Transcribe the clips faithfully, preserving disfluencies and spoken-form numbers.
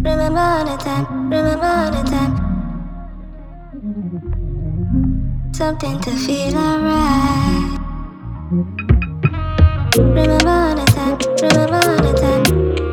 remember all the time, remember all the time. Something to feel alright. Remember all the time, remember all the time.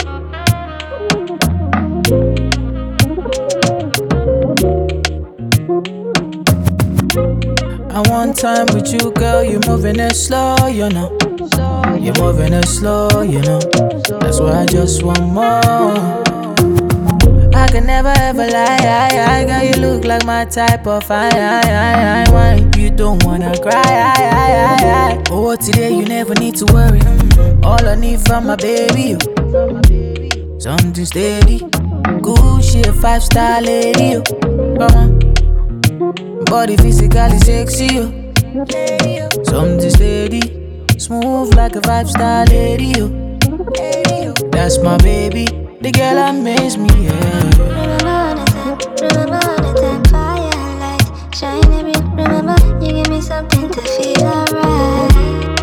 I want time with you, girl. You're moving it slow, you know. You're moving it slow, you know. That's why I just want more. I can never ever lie, I, I, girl, you look like my type of I, I, I, I, wine. You don't wanna cry, I, I, I, I. Oh, today you never need to worry. All I need from my baby, you. Something steady, good shit, five star lady, you. Come on, body physically sexy, you. Something steady, smooth like a five star lady, you. That's my baby. The girl amaze me, yeah. Remember all the time, remember all the time. Fire and light, shine every. Remember, you give me something to feel alright.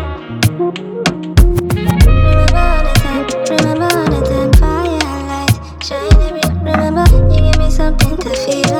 Remember all the time, remember all the time. Fire and light, shine every. Remember, you give me something to feel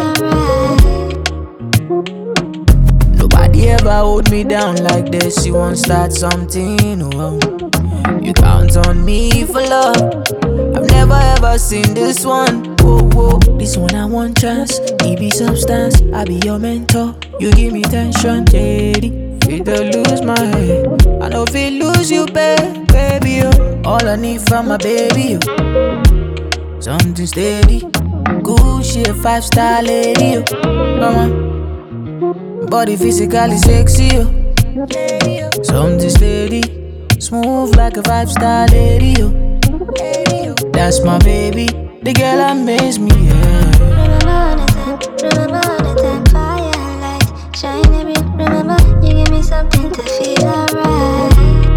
alright. Nobody ever hold me down like this. You won't start something, oh. You count on me for love. I've never ever seen this one. Whoa, whoa. This one I want chance. He be substance. I be your mentor. You give me tension, lady. Feel to lose my head. I know feel lose you, babe, baby. You. All I need from my baby, you. Something steady. Good shit, five star lady. You. Come on. Body physically sexy, you. Something steady. Smooth like a five star lady, you. That's my baby. The girl amaze me, yeah. Remember all the time, remember all the time. Fire and light, shine every. Remember, you give me something to feel alright.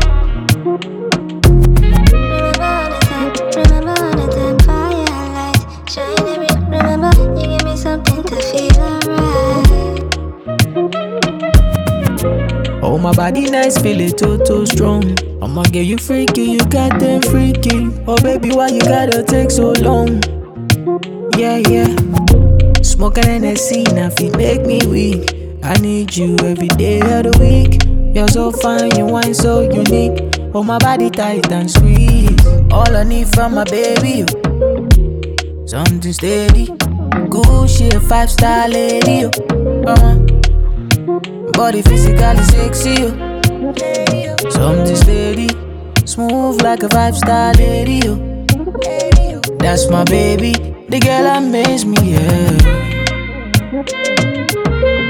Remember all the time, remember all the time. Fire and light, shine every. Remember, you give me something to feel alright. Oh, my body nice, feel it too, too strong. I'ma get you freaky, you got them freaky. Oh baby, why you gotta take so long? Yeah, yeah. Smoking in the scene, I feel make me weak. I need you every day of the week. You're so fine, you wine so unique. Oh, my body tight and sweet. All I need from my baby, you. Something steady. Good shit, five star lady, you. Come on. Body physically sexy, you. Something steady, smooth like a five star lady, you. That's my baby, the girl amaze me, yeah.